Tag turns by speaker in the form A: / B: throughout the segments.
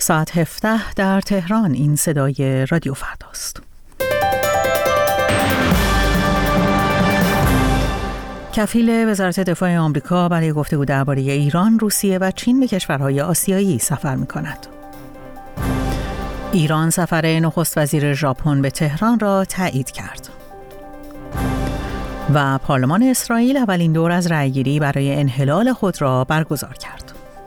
A: ساعت 17 در تهران. این صدای رادیو فرداست. کفیل وزارت دفاع آمریکا برای گفتگو درباره ایران، روسیه و چین به کشورهای آسیایی سفر می‌کند. ایران سفر نخست وزیر ژاپن به تهران را تایید کرد. و پارلمان اسرائیل اولین دور از رأیگیری برای انحلال خود را برگزار کرد.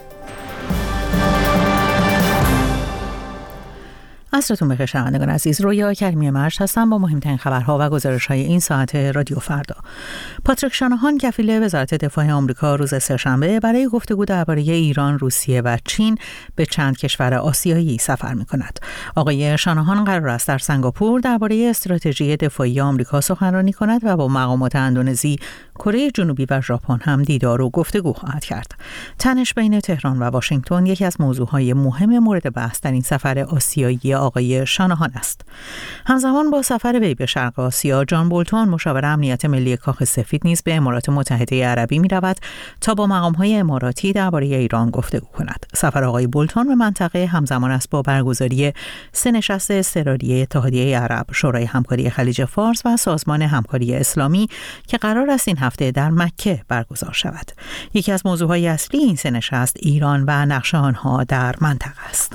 A: عصرتون بخیر شنوندگان عزیز، رویا کریمی مرج هستم با مهمترین خبرها و گزارش‌های این ساعت رادیو فردا. پاتریک شاناهان کفیل وزارت دفاع آمریکا روز سه‌شنبه برای گفتگو درباره ایران، روسیه و چین به چند کشور آسیایی سفر می‌کند. آقای شاناهان قرار است در سنگاپور درباره استراتژی دفاعی آمریکا سخنرانی کند و با مقامات اندونزی، کره جنوبی و ژاپن هم دیدار و گفتگو خواهد کرد. تنش بین تهران و واشنگتن یکی از موضوعهای مهم مورد بحث در این سفر آسیایی آقای شاناهان است. همزمان با سفر وی به شرق آسیا، جان بولتون مشاور امنیت ملی کاخ سفید نیز به امارات متحده عربی می رود تا با مقام‌های اماراتی درباره ایران گفتگو کند. سفر آقای بولتون به منطقه همزمان است با برگزاری 3 نشست اضطراری اتحادیه عرب، شورای همکاری خلیج فارس و سازمان همکاری اسلامی که قرار است این هفته در مکه برگزار شود. یکی از موضوعهای اصلی این 3 نشست ایران و نقش آنها در منطقه است.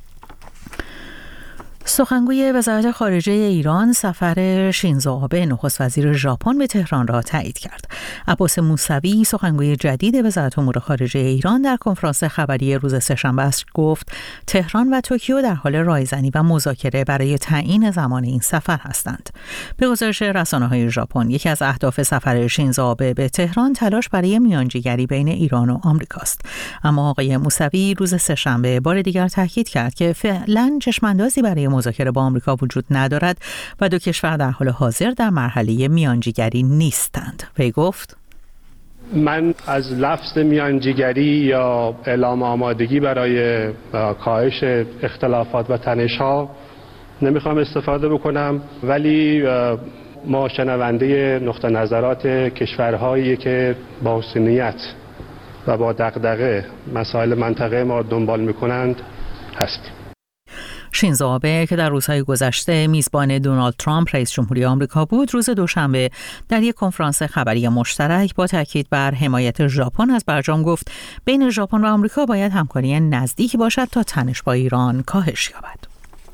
A: سخنگوی وزارت خارجه ایران سفر شینزو آبه نخست وزیر ژاپن به تهران را تایید کرد. عباس موسوی سخنگوی جدید وزارت امور خارجه ایران در کنفرانس خبری روز سه‌شنبه گفت تهران و توکیو در حال رایزنی و مذاکره برای تعیین زمان این سفر هستند. به گزارش رسانه‌های ژاپن، یکی از اهداف سفر شینزو آبه به تهران تلاش برای میانجیگری بین ایران و آمریکاست. اما آقای موسوی روز سه‌شنبه بار دیگر تاکید کرد که فعلا چشم‌اندازی برای مذاکره با آمریکا وجود ندارد و دو کشور در حال حاضر در مرحله میانجیگری نیستند. وی گفت:
B: من از لفظ میانجیگری یا اعلام آمادگی برای کاهش اختلافات و تنش‌ها نمیخوام استفاده بکنم، ولی ما شنونده نقطه نظرات کشورهایی که با حسنیت و با دغدغه مسائل منطقه ما دنبال میکنند هستیم.
A: شینزو آبه که در روزهای گذشته میزبان دونالد ترامپ رئیس جمهوری آمریکا بود، روز دوشنبه در یک کنفرانس خبری مشترک با تاکید بر حمایت ژاپن از برجام گفت بین ژاپن و آمریکا باید همکاری نزدیکی باشد تا تنش با ایران کاهش یابد.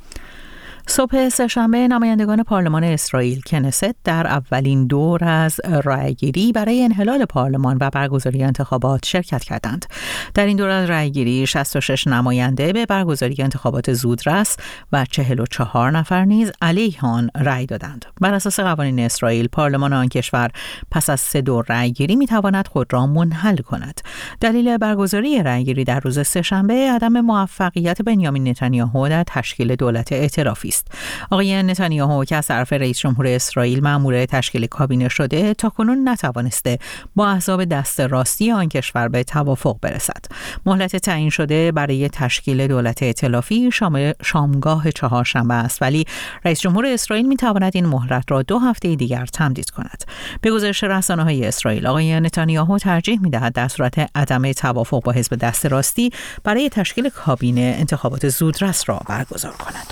A: صبح سه‌شنبه نمایندگان پارلمان اسرائیل کنست در اولین دور از رأیگیری برای انحلال پارلمان و برگزاری انتخابات شرکت کردند. در این دور از رأیگیری 66 نماینده به برگزاری انتخابات زودرس و 44 نفر نیز علیه آن رأی دادند. بر اساس قوانین اسرائیل، پارلمان آن کشور پس از 3 دور رأیگیری میتواند خود را منحل کند. دلیل برگزاری رأیگیری در روز سه‌شنبه عدم موفقیت بنیامین نتانیاهو در تشکیل دولت ائتلافی است. آقای نتانیاهو که از طرف رئیس جمهور اسرائیل مأمور تشکیل کابینه شده، تاکنون نتوانسته با احزاب دست راستی آن کشور به توافق برسد. مهلت تعیین شده برای تشکیل دولت ائتلافی شامگاه چهارشنبه است، ولی رئیس جمهور اسرائیل میتواند این مهلت را 2 هفته دیگر تمدید کند. به گزارش رسانه‌های اسرائیل، آقای نتانیاهو ترجیح می‌دهد در صورت عدم توافق با حزب دست راستی برای تشکیل کابینه انتخابات زودرس را برگزار کند.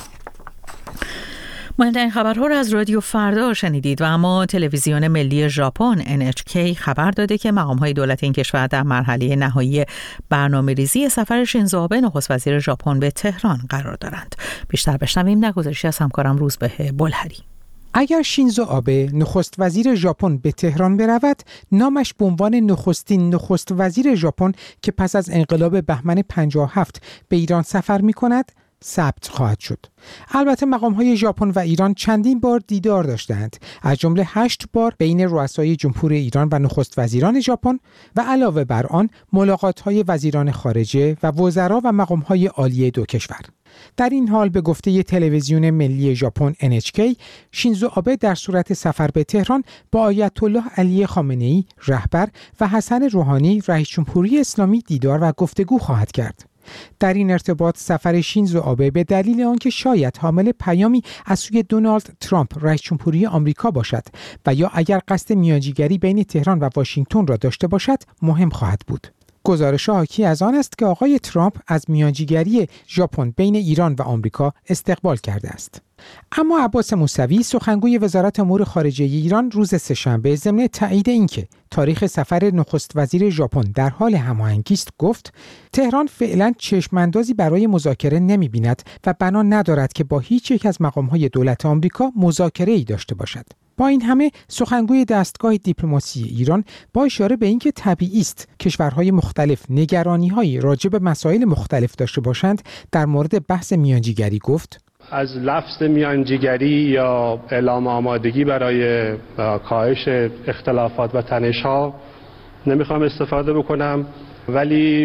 A: مهمترین خبرها را از رادیو فردا شنیدید و اما تلویزیون ملی ژاپن NHK خبر داده که مقام‌های دولت این کشور در مرحله نهایی برنامه‌ریزی سفر شینزو آبه نخست وزیر ژاپن به تهران قرار دارند. بیشتر بشنویم در گزارشی از همکارم روزبه بلهری.
C: اگر شینزو آبه نخست وزیر ژاپن به تهران برود، نامش به عنوان نخستین نخست وزیر ژاپن که پس از انقلاب بهمن 57 به ایران سفر می‌کند ثبت خواهد شد. البته مقام‌های ژاپن و ایران چندین بار دیدار داشتند، از جمله 8 بار بین رؤسای جمهور ایران و نخست وزیران ژاپن و علاوه بر آن ملاقات‌های وزیران خارجه و وزرا و مقام‌های عالی دو کشور. در این حال به گفته تلویزیون ملی ژاپن NHK، شینزو آبه در صورت سفر به تهران با آیت الله علی خامنه‌ای رهبر و حسن روحانی رئیس جمهوری اسلامی دیدار و گفتگو خواهد کرد. در این ارتباط سفر شینزو آبه به دلیل آنکه شاید حامل پیامی از سوی دونالد ترامپ رئیس جمهوری آمریکا باشد و یا اگر قصد میانجیگری بین تهران و واشنگتن را داشته باشد مهم خواهد بود. گزارش حاکی از آن است که آقای ترامپ از میانجیگری ژاپن بین ایران و آمریکا استقبال کرده است. اما عباس موسوی سخنگوی وزارت امور خارجه ایران روز سه‌شنبه ضمن تایید اینکه تاریخ سفر نخست وزیر ژاپن در حال هماهنگی است گفت تهران فعلا چشم‌اندازی برای مذاکره نمی‌بیند و بنا ندارد که با هیچ یک از مقام‌های دولت آمریکا مذاکره‌ای داشته باشد. با این همه سخنگوی دستگاه دیپلماسی ایران با اشاره به اینکه طبیعی است کشورهای مختلف نگرانی‌هایی راجع به مسائل مختلف داشته باشند در مورد بحث میانجیگری گفت
B: از لفظ میانجیگری یا اعلام آمادگی برای کاهش اختلافات و تنش‌ها نمیخوام استفاده بکنم، ولی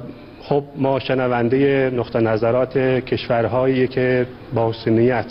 B: خب ما شنونده نقطه نظرات کشورهایی که با حسنیت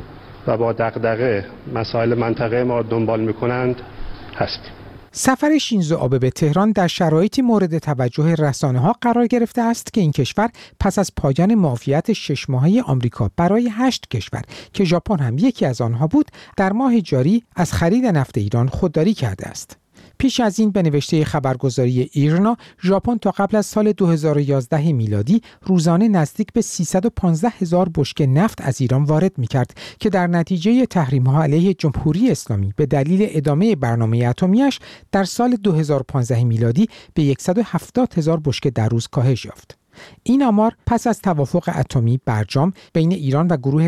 B: و با دغدغه مسائل منطقه ما دنبال میکنند هستیم.
C: سفر شینزو آبه به تهران در شرایطی مورد توجه رسانه‌ها قرار گرفته است که این کشور پس از پایان معافیت 6 ماهه آمریکا برای 8 کشور که ژاپن هم یکی از آنها بود، در ماه جاری از خرید نفت ایران خودداری کرده است. پیش از این به نوشته خبرگزاری ایرنا، ژاپن تا قبل از سال 2011 میلادی روزانه نزدیک به 315,000 بشکه نفت از ایران وارد می‌کرد که در نتیجه تحریم‌ها علیه جمهوری اسلامی به دلیل ادامه برنامه اتمی‌اش در سال 2015 میلادی به 170,000 بشکه در روز کاهش یافت. این آمار پس از توافق اتمی برجام بین ایران و گروه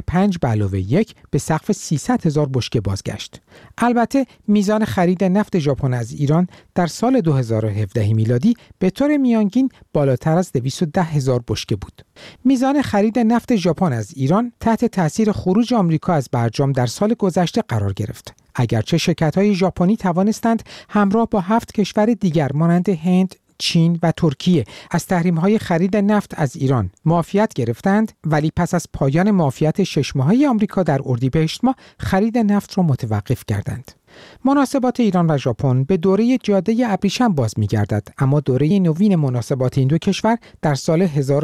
C: 5+1 به سقف 300,000 بشکه بازگشت. البته میزان خرید نفت ژاپن از ایران در سال 2017 میلادی به طور میانگین بالاتر از 210,000 بشکه بود. میزان خرید نفت ژاپن از ایران تحت تاثیر خروج آمریکا از برجام در سال گذشته قرار گرفت. اگرچه شرکت‌های ژاپنی توانستند همراه با 7 کشور دیگر مانند هند، چین و ترکیه از تحریم‌های خرید نفت از ایران معافیت گرفتند، ولی پس از پایان معافیت 6 ماهه آمریکا در اردیبهشت ماه خرید نفت را متوقف کردند. مناسبات ایران و ژاپن به دوره جاده ابریشم باز می‌گردد، اما دوره نوین مناسبات این دو کشور در سال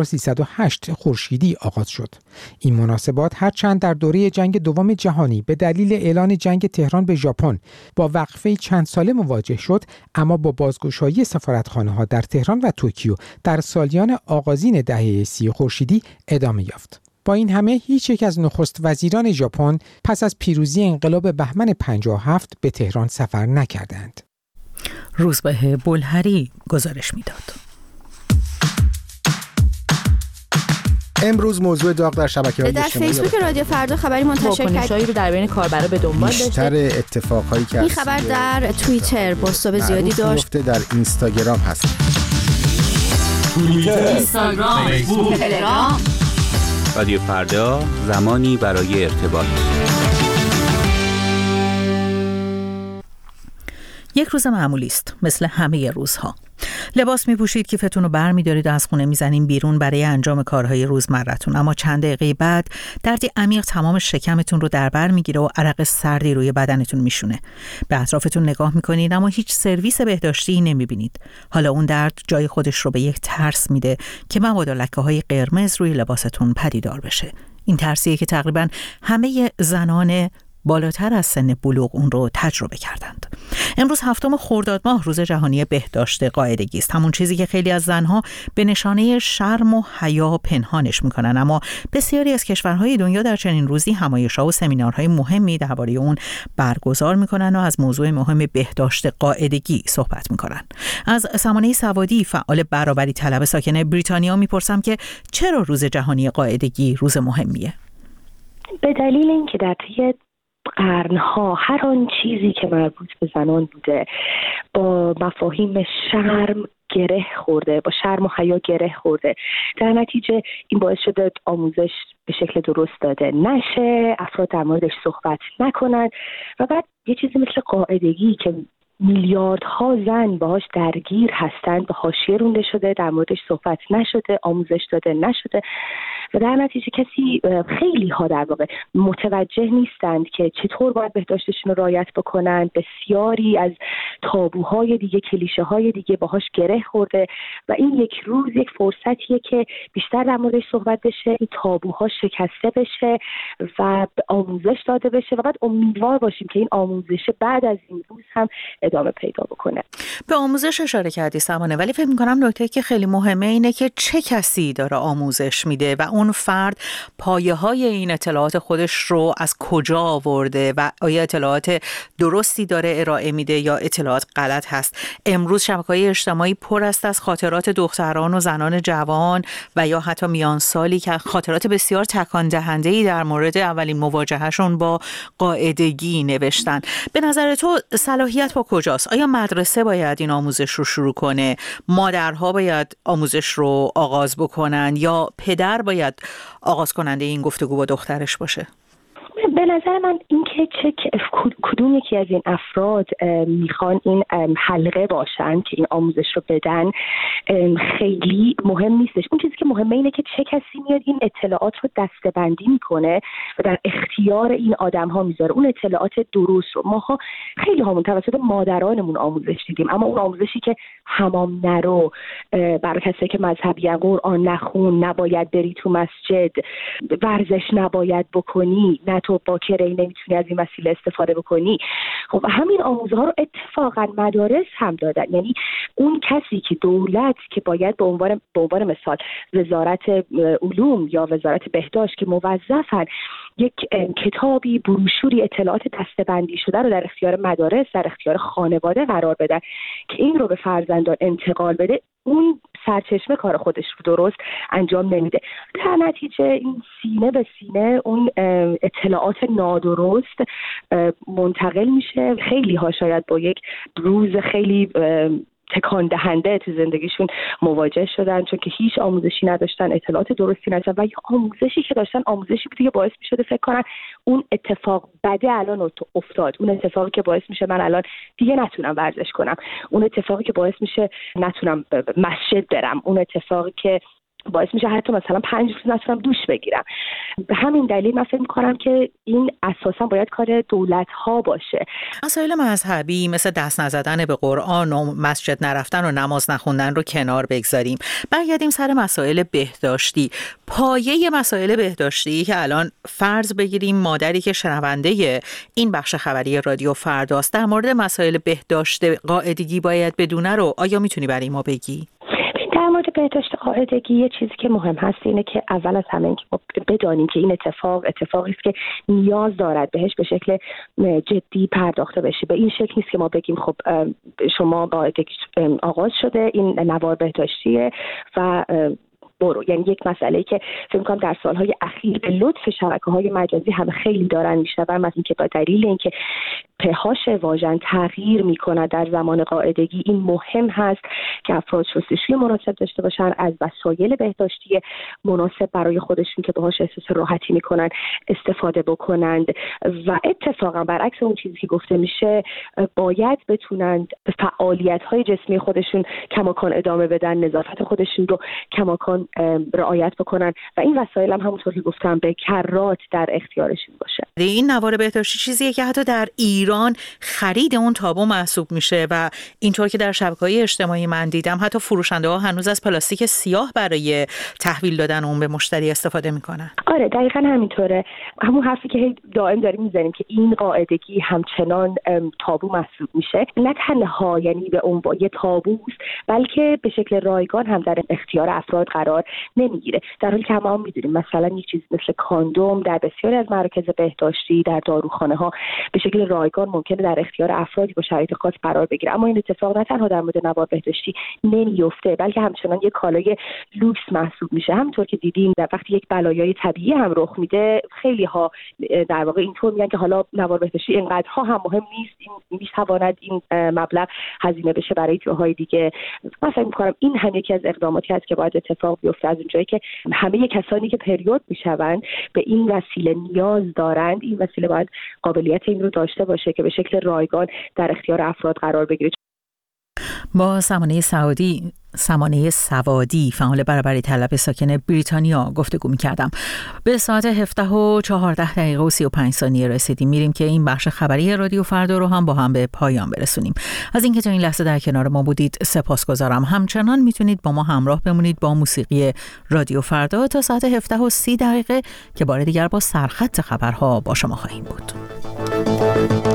C: 1308 خورشیدی آغاز شد. این مناسبات هرچند در دوره جنگ دوم جهانی به دلیل اعلان جنگ تهران به ژاپن با وقفه چند ساله مواجه شد، اما با بازگشایی سفارتخانه‌ها در تهران و توکیو در سالیان آغازین دهه 30 خورشیدی ادامه یافت. با این همه هیچ یک از نخست وزیران ژاپن پس از پیروزی انقلاب بهمن 57 به تهران سفر نکردند.
A: روزبه بلهری گزارش میداد.
D: امروز موضوع داغ در شبکه‌های اجتماعی
E: در فیسبوک رادیو فردا خبری منتشر
F: واکنشایی رو در بین کاربرا به دنبال داشته.
D: بیشتر اتفاقایی که
E: این خبر در توییتر بازتاب زیادی داشت.
D: در اینستاگرام هست.
G: اینستاگرام، فیسبوک، تلگرام. رادیو فردا، زمانی برای ارتباط.
A: یک روز معمولی است، مثل همه روزها. لباس می‌پوشید، کیفتون رو برمی‌دارید و از خونه می‌زنین بیرون برای انجام کارهای روزمره‌تون، اما چند دقیقه بعد دردی عمیق تمام شکمتون رو در بر می‌گیره و عرق سردی روی بدنتون میشونه. به اطرافتون نگاه می‌کنید اما هیچ سرویس بهداشتی نمی‌بینید. حالا اون درد جای خودش رو به یک ترس میده که مبادا لکه‌های قرمز روی لباستون پدیدار بشه. این ترسیه که تقریباً همه زنان بالاتر از سن بلوغ اون رو تجربه کردند. امروز 7 خرداد ماه روز جهانی بهداشت قاعدگی است، همون چیزی که خیلی از زنها به نشانه شرم و حیا پنهانش میکنن، اما بسیاری از کشورهای دنیا در چنین روزی همایش‌ها و سمینارهای مهمی درباره اون برگزار میکنن و از موضوع مهم بهداشت قاعدگی صحبت میکنن. از سمانه سوادی فعال برابری طلب ساکن بریتانیا میپرسم که چرا روز جهانی قاعدگی روز مهمیه؟
H: به دلیل اینکه در طی قرنها هر آن چیزی که مربوط به زنان بوده با مفاهیم شرم گره خورده، با شرم و حیا گره خورده. در نتیجه این باعث شده آموزش به شکل درست داده نشه، افراد در موردش صحبت نکنند و بعد یه چیزی مثل قاعدگی که میلیاردها زن باهاش درگیر هستند به حاشیه رونده شده، در موردش صحبت نشده، آموزش داده نشده و در نتیجه خیلی ها در واقع متوجه نیستند که چطور باید بهداشتشون رو رعایت بکنند. بسیاری از تابوهای دیگه، کلیشه های دیگه باهاش گره خورده و این یک روز یک فرصتیه که بیشتر در موردش صحبت بشه، این تابوها شکسته بشه و آموزش داده بشه و بعد امیدوار باشیم که این آموزش بعد از این روز هم ادامه پیدا بکنه.
A: به آموزش اشاره کردی سمانه، ولی فکر می‌کنم نکته‌ای که خیلی مهمه اینه که چه کسی داره آموزش میده و اون فرد پایه‌های این اطلاعات خودش رو از کجا آورده و آیا اطلاعات درستی داره ارائه میده یا اطلاعات غلط هست. امروز شبکه‌های اجتماعی پر است از خاطرات دختران و زنان جوان و یا حتی میان سالی که خاطرات بسیار تکان دهنده‌ای در مورد اولین مواجههشون با قاعدگی نوشتن. به نظر تو صلاحیت با کجاست؟ آیا مدرسه باید این آموزش رو شروع کنه؟ مادرها باید آموزش رو آغاز بکنن یا پدر باید آغاز کننده این گفتگو با دخترش باشه؟
H: به نظر من این که کدوم یکی از این افراد میخوان این حلقه باشن که این آموزش رو بدن خیلی مهم نیستش. اون چیزی که مهمه اینه که چه کسی میاد این اطلاعات رو دسته‌بندی میکنه و در اختیار این آدم ها میذاره. اون اطلاعات درست رو ماها خیلی همون توسط مادرانمون آموزش دیدیم، اما اون آموزشی که حمام نرو، برای کسی که مذهبی قرآن نخون، نباید بری تو مسجد، ورزش نباید بکنی، نه تو باکره نمیتونی از این وسیله استفاده بکنی. خب همین آموزها رو اتفاقا مدارس هم دادن. یعنی اون کسی که دولت که باید به عنوان مثال وزارت علوم یا وزارت بهداشت که موظفن یک کتابی، بروشوری، اطلاعات دسته‌بندی شده رو در اختیار مدارس، در اختیار خانواده قرار بدن که این رو به فرزندان انتقال بده، اون سرچشمه کار خودش رو درست انجام نمیده. در نتیجه این سینه به سینه اون اطلاعات نادرست منتقل میشه. خیلی ها شاید با یک روز خیلی تکان دهنده تو زندگیشون مواجه شدن چون که هیچ آموزشی نداشتن، اطلاعات درستی نداشتن و یا آموزشی که داشتن آموزشی بوده که باعث میشده فکر کنن اون اتفاق بده الان افتاد، اون اتفاقی که باعث میشه من الان دیگه نتونم ورزش کنم، اون اتفاقی که باعث میشه نتونم مسجد برم، اون اتفاقی که باعث میشه حتی مثلا 5 روز نتونم دوش بگیرم. به همین دلیل من فکر میکنم که این اساسا باید کار دولت ها باشه.
A: مسائل مذهبی مثل دست نزدن به قرآن و مسجد نرفتن و نماز نخوندن رو کنار بگذاریم، برگردیم سر مسائل بهداشتی. پایه مسائل بهداشتی که الان فرض بگیریم مادری که شنونده این بخش خبری رادیو فرداست در مورد مسائل بهداشت قاعدگی باید بدونه رو آیا میتونی برای ما بگی؟
H: در مورد بهداشت قاعدگی یه چیزی که مهم هست اینه که اول از همه که بدانیم که این اتفاقی است که نیاز دارد بهش به شکل جدی پرداخته بشه. به این شکل نیست که ما بگیم خب شما قاعدگی آغاز شده، این نوار بهداشتیه و برو. یعنی یک مسئله که فکر می‌کنم در سالهای اخیر به لطف شبکه‌های مجازی هم خیلی دارن میشنون، مثلا اینکه با دلیل اینکه پهاش واژن تغییر میکنه در زمان قاعدگی، این مهم هست که افراد شستشوی مناسب داشته باشن، از وسایل بهداشتی مناسب برای خودشون که باهاش احساس راحتی میکنن استفاده بکنند و اتفاقا برعکس اون چیزی که گفته میشه باید بتونند به فعالیت‌های جسمی خودشون کماکان ادامه بدن، نظافت خودشون رو کماکان رعایت بکنن و این وسایل هم همونطور که گفتم به کرات در اختیارشون باشه.
A: این نوار بهداشتی چیزیه که حتی در ایران خرید اون تابو محسوب میشه و اینطور که در شبکه‌های اجتماعی من دیدم حتی فروشنده‌ها هنوز از پلاستیک سیاه برای تحویل دادن اون به مشتری استفاده میکنن.
H: آره دقیقاً همینطوره. همون حرفی که دائم داریم میزنیم که این قاعدگی همچنان تابو محسوب میشه، نه تنها یعنی به اون با یه تابوست بلکه به شکل رایگان هم در اختیار افراد قرار نمیگیره، در حالی که ما میدونیم مثلا یک چیز مثل کاندوم در بسیاری از مراکز بهداشتی، در داروخانه ها به شکل رایگان ممکنه در اختیار افرادی با شرایط خاص قرار بگیره، اما این اتفاق نه تنها در مورد نوار بهداشتی نمیفته بلکه همچنان یک کالای لوکس محسوب میشه. همونطور که دیدیم در وقتی یک بلایای طبیعی هم رخ میده خیلی ها در واقع اینطور میگن که حالا نوار بهداشتی اینقدرها هم مهم نیست، این میتواند این مبلغ هزینه بشه برای جاهای دیگه. من فکر می‌کنم این هم یکی از اقداماتی است که باید اتفاق بیفته، از اونجایی که همه کسانی که پریود میشوند به این وسیله نیاز دارند، این وسیله باید قابلیت این رو داشته باشه که به شکل رایگان در اختیار افراد قرار بگیره.
A: با سمانه سوادی فعال برابری طلب ساکن بریتانیا گفتگو می‌کردم. به ساعت 17:14:35 رسیدیم. میریم که این بخش خبری رادیو فردا رو هم با هم به پایان برسونیم. از اینکه تا این لحظه در کنار ما بودید سپاسگزارم. همچنان میتونید با ما همراه بمونید با موسیقی رادیو فردا تا ساعت 17:30 که بار دیگر با سرخط خبرها با شما خواهیم بود.